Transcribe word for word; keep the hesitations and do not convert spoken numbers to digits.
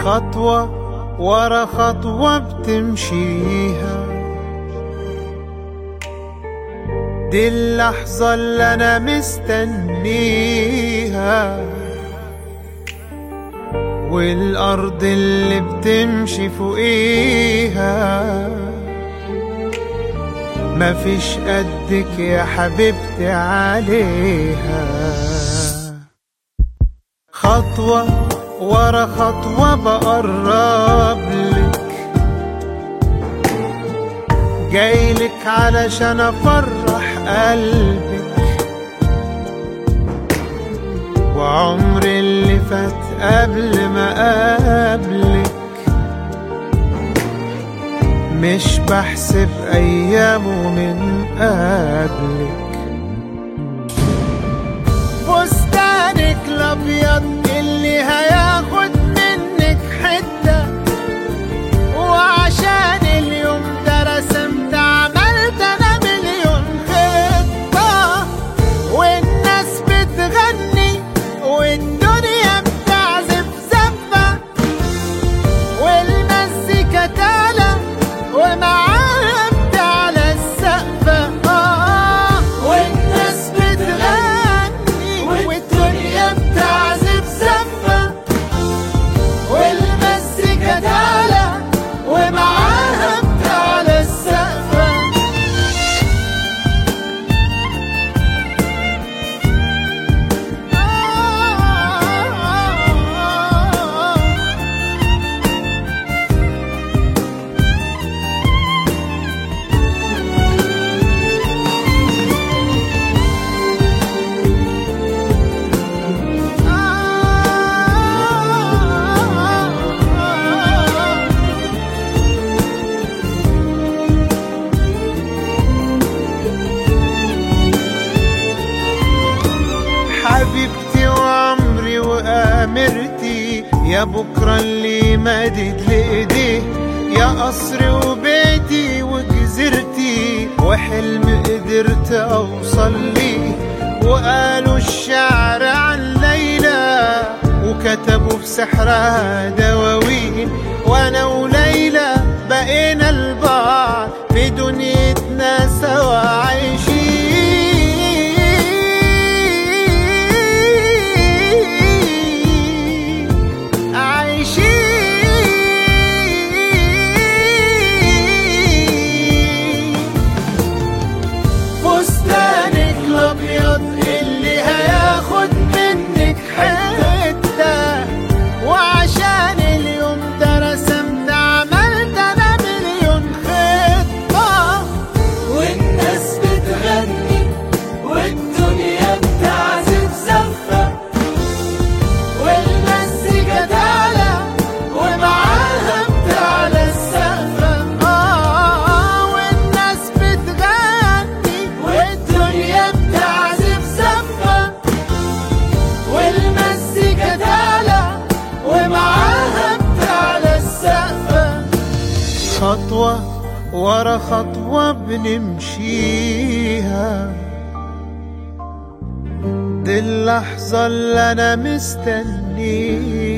خطوة ورا خطوة بتمشيها، دي اللحظة اللي أنا مستنيها، والأرض اللي بتمشي فوقيها مفيش قدك يا حبيبتي عليها. خطوة ورا خطوة بقربلك، جايلك علشان أفرح قلبك، وعمر اللي فات قبل ما قابلك مش بحسب أيامه من قبلك. فستانك الأبيض اللي هياخد منك حتة، وعشان اليوم ده رسمت عملت أنا مليون خطة، والناس بتغني والدنيا بتعزف زفة، والمزيكا تعلى ومعاها بتعلى السقفة، آه والناس بتغني والدنيا بتعزف زفة، والمزيكا تعلى ومعاها بتعلى السقفة. حبيبتي وعمري وآمرتي، يا بكرة اللي مدد لإيديه، يا قصري وبيتي وجزيرتي، وحلم قدرت أوصل ليه. وقالوا الشعر عن ليلى وكتبوا في سحرها دواوين، وأنا وليلى بقينا البعض في دنيتنا سوا عايشين. فستانك الأبيض اللي هياخد منك حتة، وعشان اليوم ده رسمت عملت أنا مليون خطة، والناس بتغني والدنيا بتعزف زفة، والمزيكا تعلى ومعاها بتعلى السقفة، آه والناس بتغني والدنيا بتعزف زفة، والمزيكا تعلى ومعاها بتعلى السقفة. خطوة ورا خطوة بنمشيها، دي اللحظة اللي أنا مستنيها.